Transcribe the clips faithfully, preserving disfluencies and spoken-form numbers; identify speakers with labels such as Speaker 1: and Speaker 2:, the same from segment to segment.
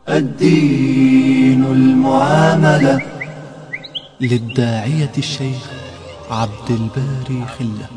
Speaker 1: الدين المعاملة.
Speaker 2: للداعية الشيخ عبد الباري خلة.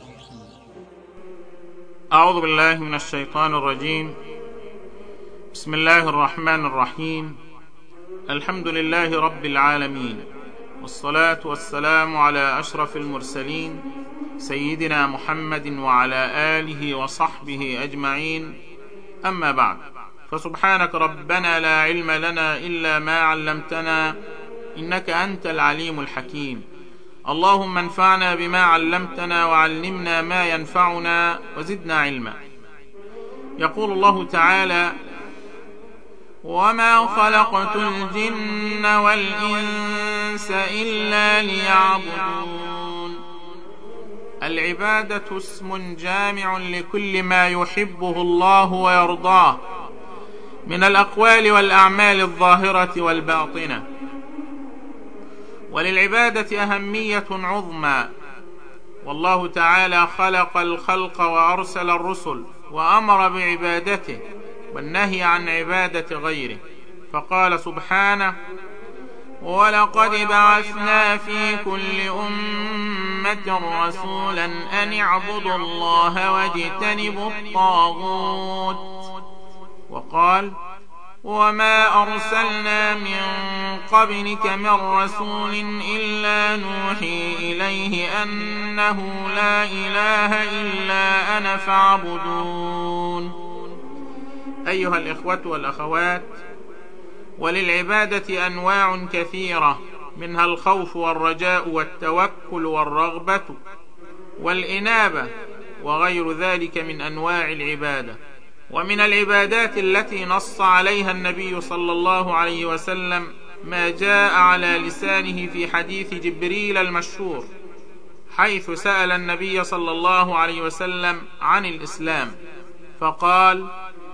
Speaker 3: أعوذ بالله من الشيطان الرجيم. بسم الله الرحمن الرحيم. الحمد لله رب العالمين، والصلاة والسلام على أشرف المرسلين سيدنا محمد وعلى آله وصحبه أجمعين، أما بعد، فسبحانك ربنا لا علم لنا إلا ما علمتنا إنك أنت العليم الحكيم. اللهم انفعنا بما علمتنا وعلمنا ما ينفعنا وزدنا علما. يقول الله تعالى: وما خلقت الجن والإنس إلا ليعبدون. العبادة اسم جامع لكل ما يحبه الله ويرضاه من الأقوال والأعمال الظاهرة والباطنة. وللعبادة أهمية عظمى، والله تعالى خلق الخلق وأرسل الرسل وأمر بعبادته والنهي عن عبادة غيره، فقال سبحانه: ولقد بعثنا في كل أمة رسولا أن اعبدوا الله واجتنبوا الطاغوت. وقال: وما أرسلنا من قبلك من رسول إلا نوحي إليه أنه لا إله إلا أنا فاعبدون. أيها الإخوة والأخوات، وللعبادة أنواع كثيرة، منها الخوف والرجاء والتوكل والرغبة والإنابة وغير ذلك من أنواع العبادة. ومن العبادات التي نص عليها النبي صلى الله عليه وسلم ما جاء على لسانه في حديث جبريل المشهور، حيث سأل النبي صلى الله عليه وسلم عن الإسلام، فقال: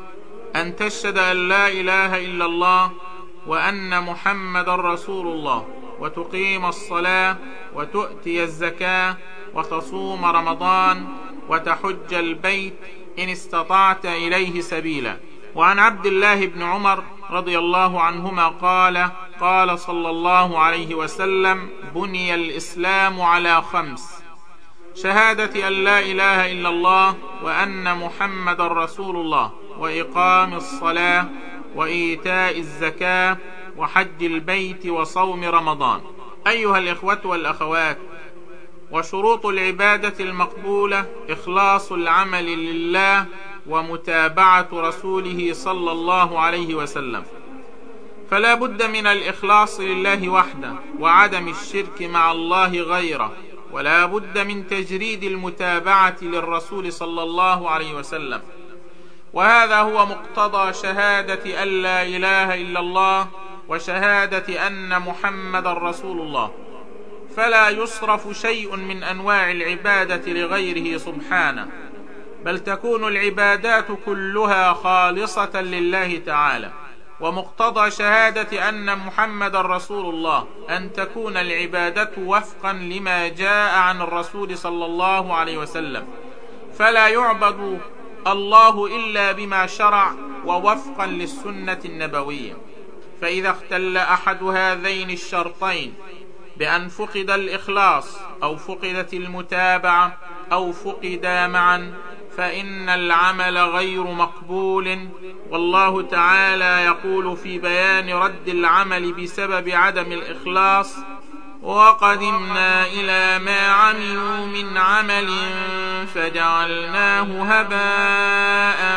Speaker 3: أن تشهد أن لا إله إلا الله وأن محمد رسول الله، وتقيم الصلاة، وتؤتي الزكاة، وتصوم رمضان، وتحج البيت إن استطعت إليه سبيلا. وعن عبد الله بن عمر رضي الله عنهما قال: قال صلى الله عليه وسلم: بني الإسلام على خمس: شهادة أن لا إله إلا الله وأن محمد رسول الله، وإقام الصلاة، وإيتاء الزكاة، وحج البيت، وصوم رمضان. أيها الإخوة والأخوات، وشروط العبادة المقبولة إخلاص العمل لله ومتابعة رسوله صلى الله عليه وسلم، فلا بد من الإخلاص لله وحده وعدم الشرك مع الله غيره، ولا بد من تجريد المتابعة للرسول صلى الله عليه وسلم، وهذا هو مقتضى شهادة أن لا إله إلا الله وشهادة أن محمد رسول الله. فلا يصرف شيء من أنواع العبادة لغيره سبحانه، بل تكون العبادات كلها خالصة لله تعالى. ومقتضى شهادة أن محمد رسول الله أن تكون العبادة وفقا لما جاء عن الرسول صلى الله عليه وسلم، فلا يعبد الله إلا بما شرع ووفقا للسنة النبوية. فإذا اختل أحد هذين الشرطين بأن فقد الإخلاص أو فقدت المتابعة أو فقدا معا، فإن العمل غير مقبول. والله تعالى يقول في بيان رد العمل بسبب عدم الإخلاص: وقدمنا إلى ما عملوا من عمل فجعلناه هباء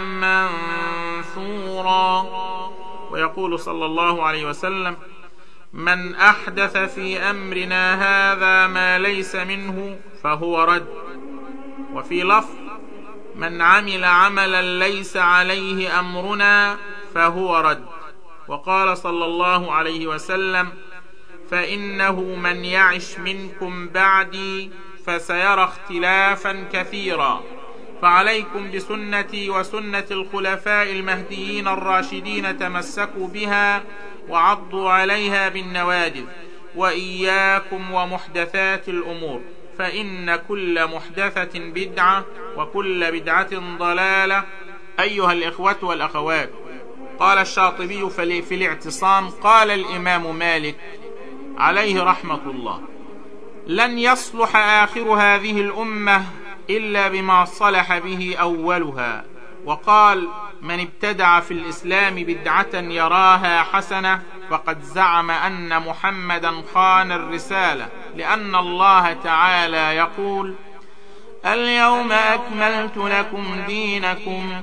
Speaker 3: منثورا. ويقول صلى الله عليه وسلم: من أحدث في أمرنا هذا ما ليس منه فهو رد. وفي لفظ: من عمل عملا ليس عليه أمرنا فهو رد. وقال صلى الله عليه وسلم: فإنه من يعش منكم بعدي فسيرى اختلافا كثيرا، فعليكم بسنتي وسنة الخلفاء المهديين الراشدين، تمسكوا بها وعضوا عليها بالنواجذ، وإياكم ومحدثات الأمور، فإن كل محدثة بدعة وكل بدعة ضلالة. أيها الإخوة والأخوات، قال الشاطبي في الاعتصام: قال الإمام مالك عليه رحمة الله: لن يصلح آخر هذه الأمة إلا بما صلح به أولها. وقال: من ابتدع في الإسلام بدعة يراها حسنة فقد زعم أن محمدا خان الرسالة، لأن الله تعالى يقول: اليوم أكملت لكم دينكم،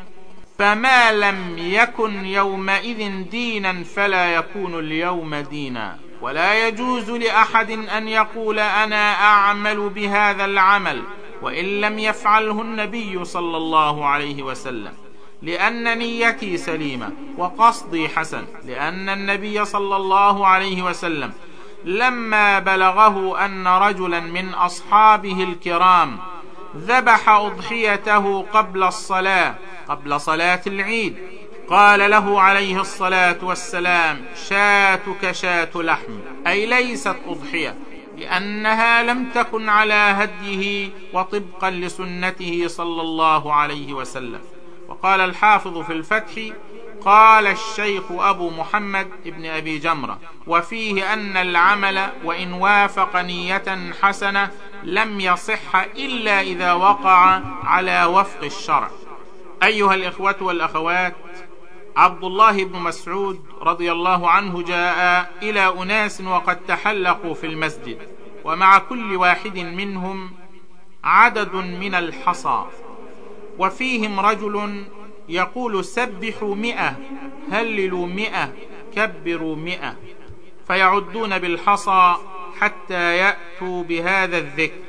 Speaker 3: فما لم يكن يومئذ دينا فلا يكون اليوم دينا. ولا يجوز لأحد أن يقول أنا أعمل بهذا العمل وإن لم يفعله النبي صلى الله عليه وسلم، لأن نيتي سليمة وقصدي حسن، لأن النبي صلى الله عليه وسلم لما بلغه أن رجلا من أصحابه الكرام ذبح أضحيته قبل الصلاة قبل صلاة العيد، قال له عليه الصلاة والسلام: شاتك شاة لحم، أي ليست أضحية، لأنها لم تكن على هديه وطبقا لسنته صلى الله عليه وسلم. وقال الحافظ في الفتح: قال الشيخ أبو محمد ابن أبي جمرة: وفيه أن العمل وإن وافق نية حسنة لم يصح إلا إذا وقع على وفق الشرع. أيها الإخوة والأخوات، عبد الله بن مسعود رضي الله عنه جاء إلى أناس وقد تحلقوا في المسجد، ومع كل واحد منهم عدد من الحصى، وفيهم رجل يقول: سبحوا مئة، هللوا مئة، كبروا مئة، فيعدون بالحصى حتى يأتوا بهذا الذكر،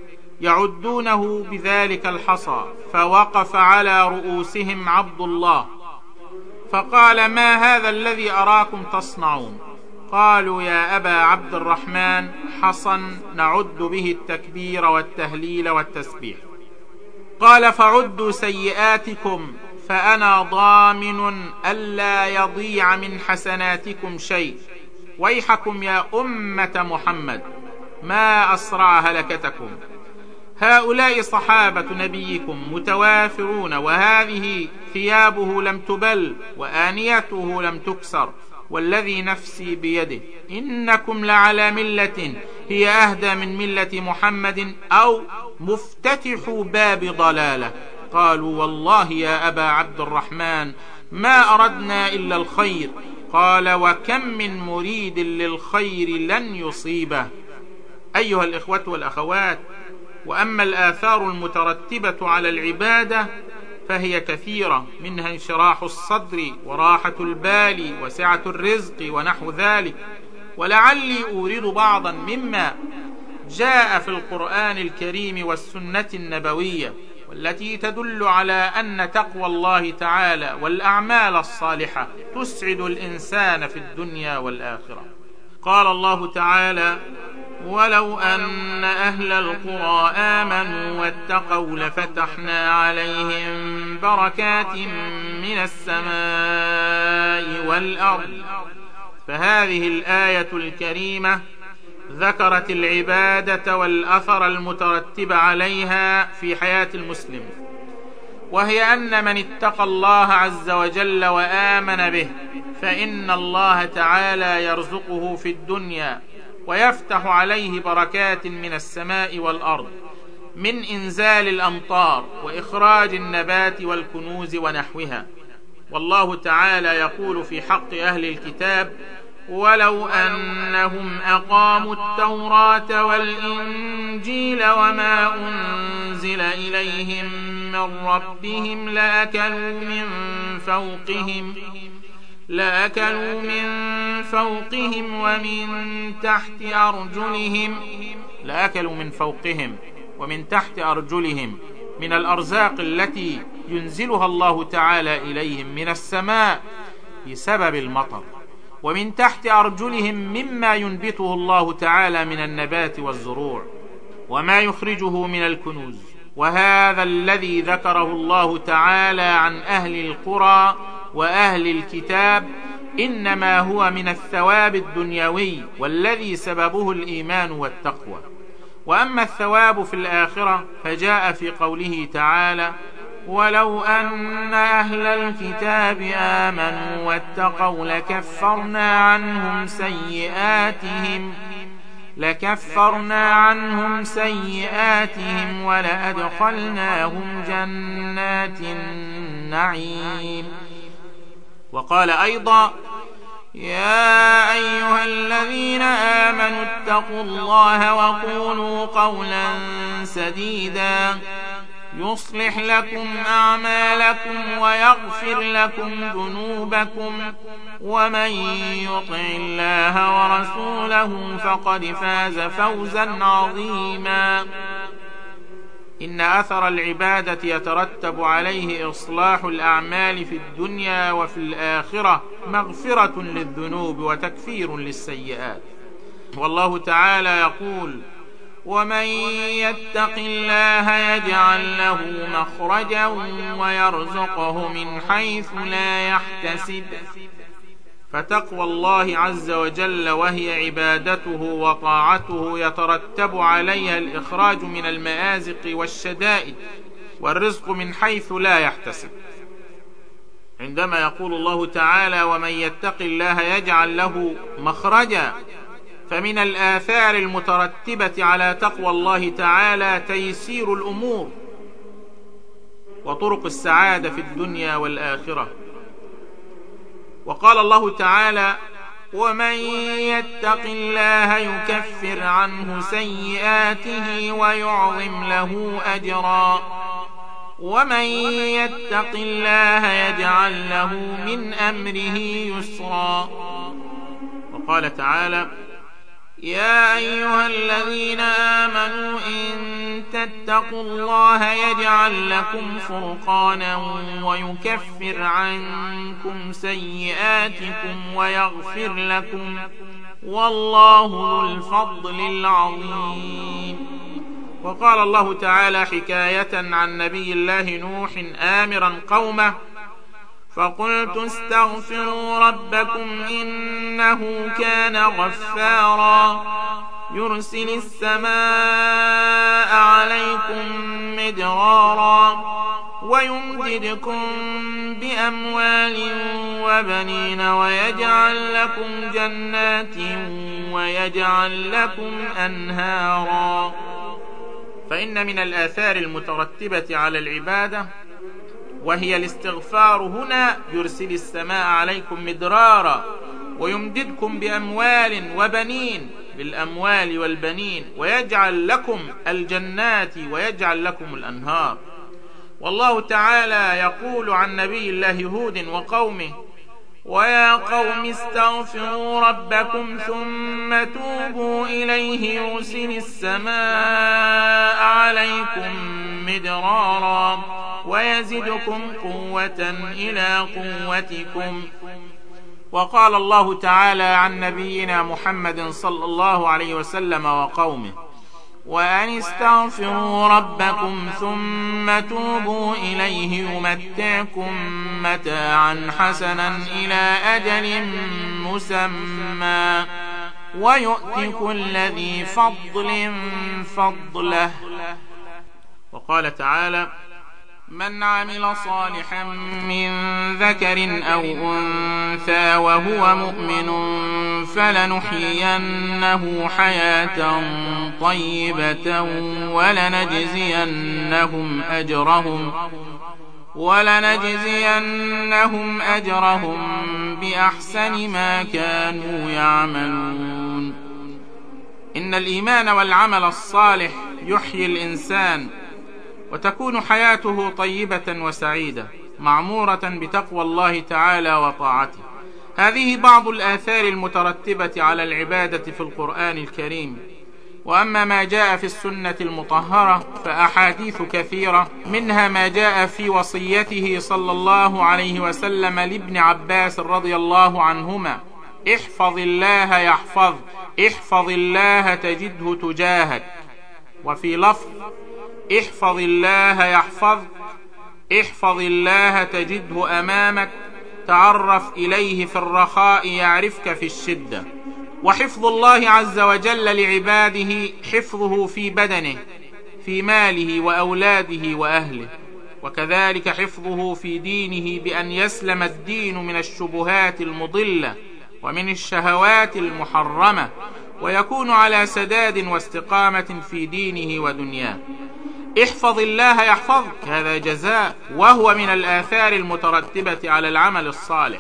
Speaker 3: يعدونه بذلك الحصى. فوقف على رؤوسهم عبد الله فقال: ما هذا الذي أراكم تصنعون؟ قالوا: يا أبا عبد الرحمن، حصى نعد به التكبير والتهليل والتسبيح. قال: فعدوا سيئاتكم، فأنا ضامن ألا يضيع من حسناتكم شيء. ويحكم يا أمة محمد، ما أسرع هلكتكم. هؤلاء صحابة نبيكم متوافرون، وهذه ثيابه لم تبل وآنيته لم تكسر، والذي نفسي بيده إنكم لعلى ملة هي أهدى من ملة محمد، أو مفتتح باب ضلالة. قالوا: والله يا أبا عبد الرحمن ما أردنا إلا الخير. قال: وكم من مريد للخير لن يصيبه. أيها الإخوة والأخوات، وأما الآثار المترتبة على العبادة فهي كثيرة، منها انشراح الصدر وراحة البال وسعة الرزق ونحو ذلك. ولعلي أورد بعضا مما جاء في القرآن الكريم والسنة النبوية، والتي تدل على أن تقوى الله تعالى والأعمال الصالحة تسعد الإنسان في الدنيا والآخرة. قال الله تعالى: ولو أن أهل القرى آمنوا واتقوا لفتحنا عليهم بركات من السماء والأرض. فهذه الآية الكريمة ذكرت العبادة والأثر المترتب عليها في حياة المسلم، وهي أن من اتقى الله عز وجل وآمن به فإن الله تعالى يرزقه في الدنيا ويفتح عليه بركات من السماء والأرض، من إنزال الأمطار وإخراج النبات والكنوز ونحوها. والله تعالى يقول في حق أهل الكتاب: ولو أنهم أقاموا التوراة والإنجيل وما أنزل إليهم من ربهم لأكلوا من فوقهم لأكلوا من فوقهم ومن تحت أرجلهم لأكلوا من فوقهم ومن تحت أرجلهم من الأرزاق التي ينزلها الله تعالى إليهم من السماء بسبب المطر، ومن تحت أرجلهم مما ينبته الله تعالى من النبات والزروع وما يخرجه من الكنوز. وهذا الذي ذكره الله تعالى عن أهل القرى وأهل الكتاب إنما هو من الثواب الدنيوي، والذي سببه الإيمان والتقوى. وأما الثواب في الآخرة فجاء في قوله تعالى: ولو أن أهل الكتاب آمنوا واتقوا لكفرنا عنهم سيئاتهم لكفرنا عنهم سيئاتهم ولأدخلناهم جنات النعيم. وقال أيضا: يا أيها الذين آمنوا اتقوا الله وقولوا قولا سديدا يصلح لكم أعمالكم ويغفر لكم ذنوبكم ومن يطع الله ورسوله فقد فاز فوزا عظيما. إن أثر العبادة يترتب عليه إصلاح الأعمال في الدنيا وفي الآخرة، مغفرة للذنوب وتكفير للسيئات. والله تعالى يقول: ومن يتق الله يجعل له مخرجا ويرزقه من حيث لا يحتسب. فتقوى الله عز وجل وهي عبادته وطاعته يترتب عليها الإخراج من المآزق والشدائد والرزق من حيث لا يحتسب. عندما يقول الله تعالى: ومن يتق الله يجعل له مخرجا، فمن الآثار المترتبة على تقوى الله تعالى تيسير الأمور وطرق السعادة في الدنيا والآخرة. وقال الله تعالى: ومن يتق الله يكفر عنه سيئاته ويعظم له أجرا ومن يتق الله يجعل له من أمره يسرا. وقال تعالى: يا أيها الذين آمنوا إن تتقوا الله يجعل لكم فرقانا ويكفر عنكم سيئاتكم ويغفر لكم والله ذو الفضل العظيم. وقال الله تعالى حكاية عن نبي الله نوح آمرا قومه: فقلت استغفروا ربكم إنه كان غفارا يرسل السماء عليكم مدرارا ويمددكم بأموال وبنين ويجعل لكم جنات ويجعل لكم أنهارا. فإن من الآثار المترتبة على العبادة وهي الاستغفار هنا: يرسل السماء عليكم مدرارا ويمددكم بأموال وبنين، بالأموال والبنين، ويجعل لكم الجنات ويجعل لكم الأنهار. والله تعالى يقول عن نبي الله هود وقومه: ويا قوم استغفروا ربكم ثم توبوا إليه يرسل السماء عليكم مدرارا ويزدكم قوة إلى قوتكم. وقال الله تعالى عن نبينا محمد صلى الله عليه وسلم وقومه: وأن استغفروا ربكم ثم توبوا إليه يمتعكم متاعا حسنا إلى أجل مسمى ويؤتي كل ذي فضل فضله. وقال تعالى: من عمل صالحا من ذكر أو أنثى وهو مؤمن فلنحيينه حياة طيبة ولنجزينهم أجرهم ولنجزينهم أجرهم بأحسن ما كانوا يعملون. إن الإيمان والعمل الصالح يحيي الإنسان وتكون حياته طيبة وسعيدة معمورة بتقوى الله تعالى وطاعته. هذه بعض الآثار المترتبة على العبادة في القرآن الكريم. وأما ما جاء في السنة المطهرة فأحاديث كثيرة، منها ما جاء في وصيته صلى الله عليه وسلم لابن عباس رضي الله عنهما: احفظ الله يحفظ احفظ الله تجده تجاهك. وفي لفظ: احفظ الله يحفظ احفظ الله تجده أمامك تعرف إليه في الرخاء يعرفك في الشدة. وحفظ الله عز وجل لعباده حفظه في بدنه، في ماله وأولاده وأهله. وكذلك حفظه في دينه بأن يسلم الدين من الشبهات المضلة ومن الشهوات المحرمة، ويكون على سداد واستقامة في دينه ودنياه. احفظ الله يحفظك، هذا جزاء، وهو من الآثار المترتبة على العمل الصالح.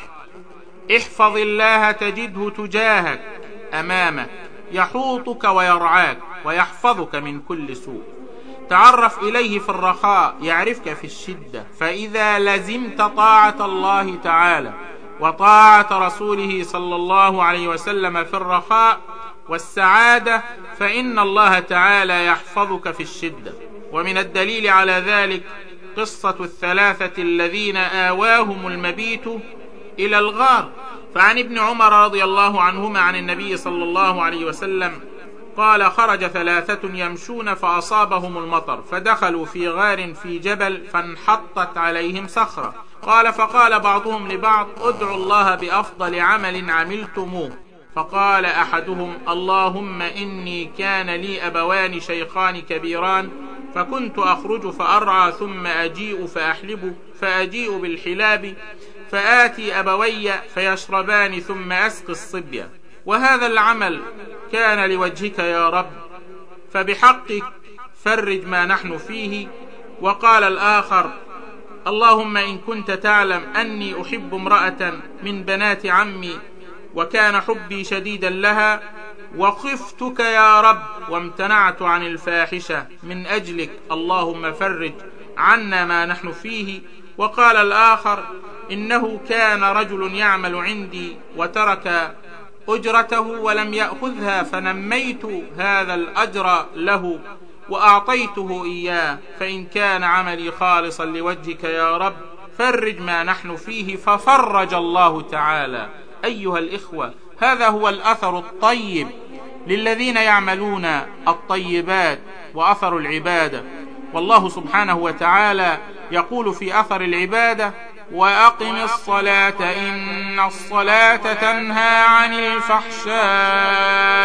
Speaker 3: احفظ الله تجده تجاهك أمامك، يحوطك ويرعاك ويحفظك من كل سوء. تعرف إليه في الرخاء يعرفك في الشدة، فإذا لزمت طاعة الله تعالى وطاعة رسوله صلى الله عليه وسلم في الرخاء والسعادة فإن الله تعالى يحفظك في الشدة. ومن الدليل على ذلك قصة الثلاثة الذين آواهم المبيت إلى الغار. فعن ابن عمر رضي الله عنهما عن النبي صلى الله عليه وسلم قال: خرج ثلاثة يمشون فأصابهم المطر، فدخلوا في غار في جبل فانحطت عليهم صخرة. قال: فقال بعضهم لبعض: ادعوا الله بأفضل عمل عملتموه. فقال أحدهم: اللهم إني كان لي أبوان شيخان كبيران، فكنت أخرج فأرعى ثم أجيء فأحلب، فأجيء بالحلاب فآتي أبوي فيشربان ثم أسقي الصبية، وهذا العمل كان لوجهك يا رب، فبحقك فرج ما نحن فيه. وقال الآخر: اللهم إن كنت تعلم أني أحب امرأة من بنات عمي وكان حبي شديدا لها، وخفتك يا رب وامتنعت عن الفاحشة من أجلك، اللهم فرج عنا ما نحن فيه. وقال الآخر: إنه كان رجل يعمل عندي وترك أجرته ولم يأخذها، فنميت هذا الأجر له وأعطيته إياه، فإن كان عملي خالصا لوجهك يا رب فرج ما نحن فيه، ففرج الله تعالى. أيها الإخوة، هذا هو الأثر الطيب للذين يعملون الطيبات وأثر العبادة. والله سبحانه وتعالى يقول في أثر العبادة: وأقم الصلاة إن الصلاة تنهى عن الفحشاء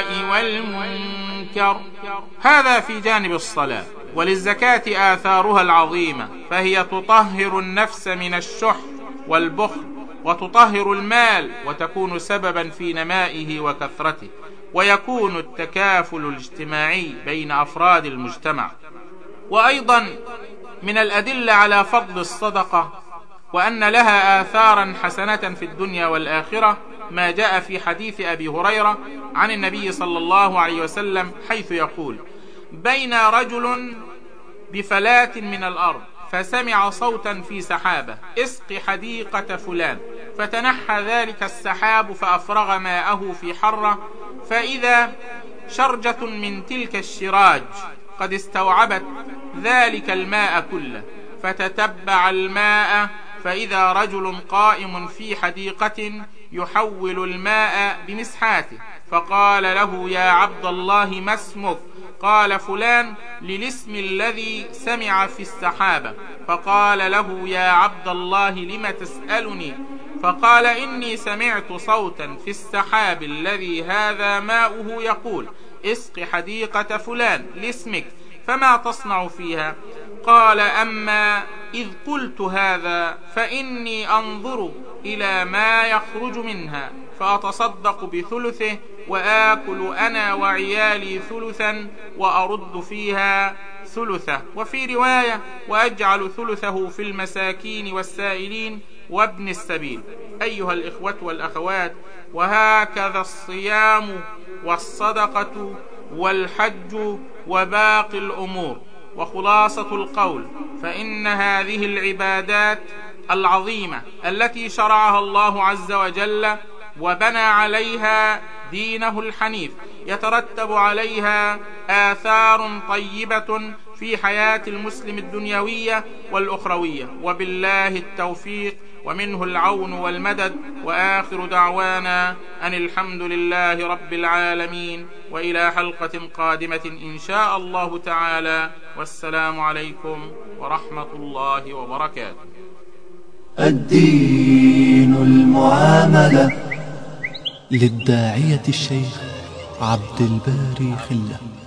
Speaker 3: والمنكر. هذا في جانب الصلاة. وللزكاة آثارها العظيمة، فهي تطهر النفس من الشح والبخل، وتطهر المال، وتكون سببا في نمائه وكثرته، ويكون التكافل الاجتماعي بين أفراد المجتمع. وأيضا من الأدلة على فضل الصدقة وأن لها آثارا حسنة في الدنيا والآخرة ما جاء في حديث أبي هريرة عن النبي صلى الله عليه وسلم، حيث يقول: بين رجل بفلاة من الأرض فسمع صوتا في سحابة: اسق حديقة فلان، فتنحى ذلك السحاب فأفرغ ماءه في حرة، فإذا شرجة من تلك الشراج قد استوعبت ذلك الماء كله، فتتبع الماء فإذا رجل قائم في حديقة يحول الماء بمسحاته، فقال له: يا عبد الله ما اسمك؟ قال: فلان، للاسم الذي سمع في السحابة. فقال له: يا عبد الله لم تسألني؟ فقال: إني سمعت صوتا في السحاب الذي هذا ماؤه يقول: اسق حديقة فلان لاسمك، فما تصنع فيها؟ قال: أما إذ قلت هذا فإني أنظر إلى ما يخرج منها فأتصدق بثلثه، وآكل أنا وعيالي ثلثا، وأرد فيها ثلثه. وفي رواية: وأجعل ثلثه في المساكين والسائلين وابن السبيل. أيها الإخوة والأخوات، وهكذا الصيام والصدقة والحج وباقي الأمور. وخلاصة القول: فإن هذه العبادات العظيمة التي شرعها الله عز وجل وبنى عليها دينه الحنيف يترتب عليها آثار طيبة في حياة المسلم الدنيوية والأخروية، وبالله التوفيق ومنه العون والمدد. وآخر دعوانا أن الحمد لله رب العالمين، وإلى حلقة قادمة إن شاء الله تعالى، والسلام عليكم ورحمة الله وبركاته.
Speaker 1: الدين المعاملة.
Speaker 2: للداعية الشيخ عبد الباري خلة.